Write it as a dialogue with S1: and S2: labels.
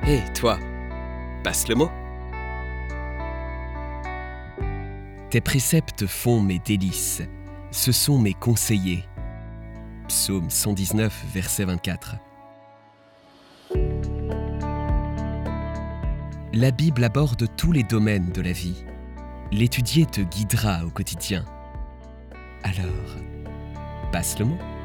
S1: Hé, toi, passe le mot.
S2: Tes préceptes font mes délices, ce sont mes conseillers. Psaume 119, verset 24. La Bible aborde tous les domaines de la vie. L'étudier te guidera au quotidien. Alors, passe le mot.